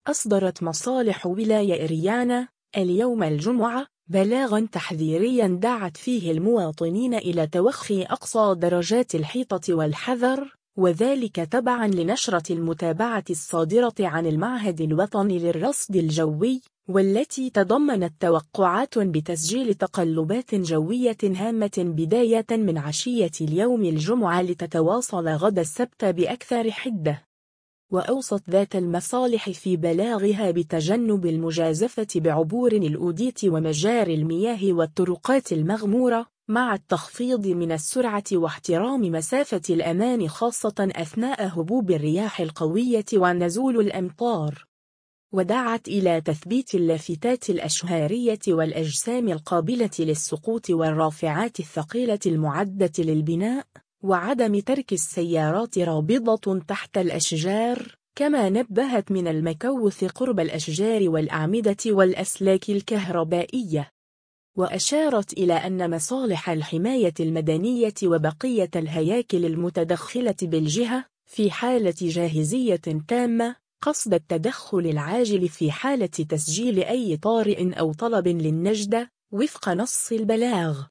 أصدرت مصالح ولاية إريانا اليوم الجمعة بلاغاً تحذيرياً دعت فيه المواطنين إلى توخي أقصى درجات الحيطة والحذر، وذلك تبعاً لنشرة المتابعة الصادرة عن المعهد الوطني للرصد الجوي، والتي تضمنت توقعات بتسجيل تقلبات جوية هامة بداية من عشية اليوم الجمعة لتتواصل غد السبت بأكثر حدة. وأوصت ذات المصالح في بلاغها بتجنب المجازفة بعبور الأودية ومجاري المياه والطرقات المغمورة، مع التخفيض من السرعة واحترام مسافة الأمان خاصة أثناء هبوب الرياح القوية ونزول الأمطار. ودعت إلى تثبيت اللافتات الأشهارية والأجسام القابلة للسقوط والرافعات الثقيلة المعدة للبناء، وعدم ترك السيارات رابضة تحت الأشجار، كما نبهت من المكوث قرب الأشجار والأعمدة والأسلاك الكهربائية. وأشارت إلى أن مصالح الحماية المدنية وبقية الهياكل المتدخلة بالجهة في حالة جاهزية تامة قصد التدخل العاجل في حالة تسجيل أي طارئ أو طلب للنجدة، وفق نص البلاغ.